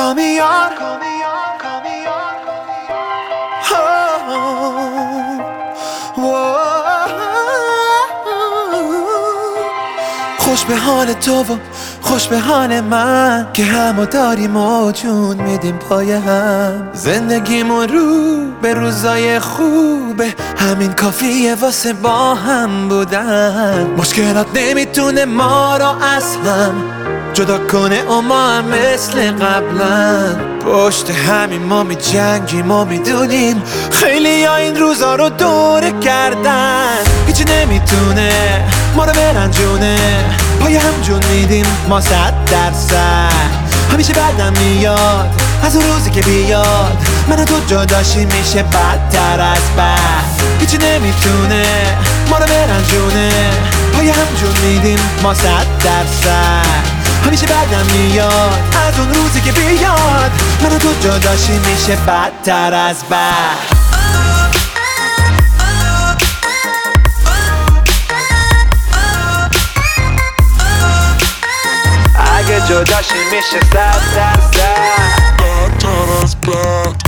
Call me yar. خوش به حال تو و خوش به حال من که همو داریم و جون میدیم پای هم. زندگیمون رو به روزای خوبه، همین کافیه واسه با هم بودن. مشکلات نمیتونه ما رو از هم جدا کنه و ما هم مثل قبلا پشت همین ما می جنگیم و میدونیم خیلی ها این روزا رو دوره کردن. هیچی نمیتونه ما رو برنجونه، پای هم جون میدیم ما 100%. همیشه بعدم میاد از اون روزی که بیاد من و تو جداشی میشه بدتر از بد. هیچی نمیتونه ما رو برنجونه، پای هم جون میدیم ما 100%. همیشه بعدم میاد از اون روزی که بیاد من و تو جداشی میشه بدتر از بد. اگه جداشی میشه 100% بدتر از بد.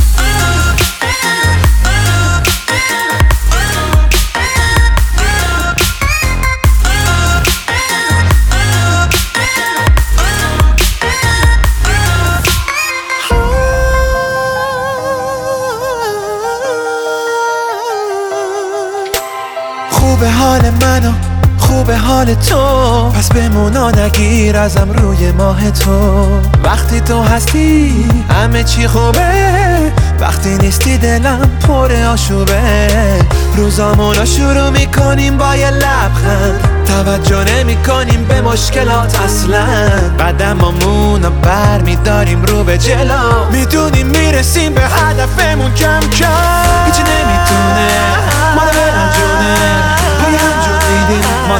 خوبه حال منو خوبه حال تو، پس بمونا نگیر ازم روی ماه تو. وقتی تو هستی همه چی خوبه، وقتی نیستی دلم پر آشوبه. روزامونو شروع میکنیم با یه لبخند، توجه نمی کنیم به مشکلات اصلا. قدمامونو بر میداریم رو به جلو، میدونیم میرسیم به هدفمون کم کم. هیچی نمیتونه ما رو برنجونه، پای هم جون میدیم ما 100%.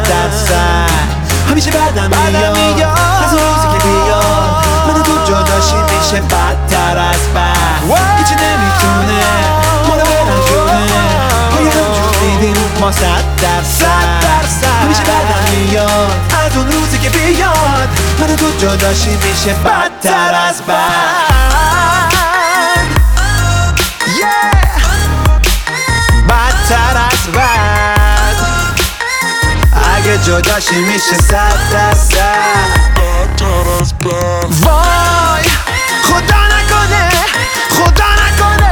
همیشه بعدم میاد از اون روزی که بیاد من و تو جداشی میشه بدتر از بد. هیچی نمیتونه ما رو برنجونه، پای هم جون میدیم ما 100%. همیشه بعدم میاد از اون روزی که بیاد من و تو جداشی میشه بدتر از بد. بدتر از بد. اگه جداشی میشه 100% بدتر از بد. وای خدا نکنه خدا نکنه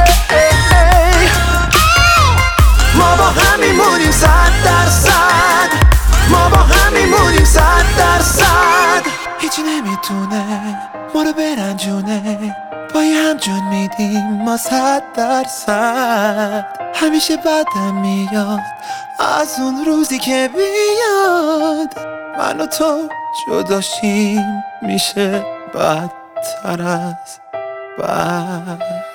ما با هم میمونیم 100%. ما با هم میمونیم 100%. هیچی نمیتونه ما رو برنجونه، پای هم جون میدیم ما 100%. همیشه بعدم میاد از اون روزی که بیاد من و تو جداشیم میشه بدتر از بد.